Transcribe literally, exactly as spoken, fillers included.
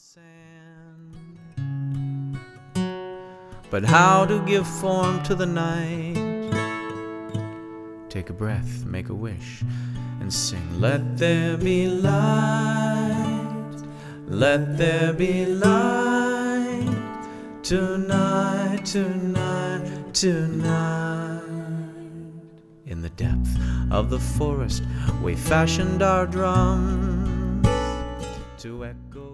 sand. But how to give form to the night? Take a breath, make a wish, and sing, let there be light, let there be light, tonight, tonight, tonight. In the depth of the forest we fashioned our drums to echo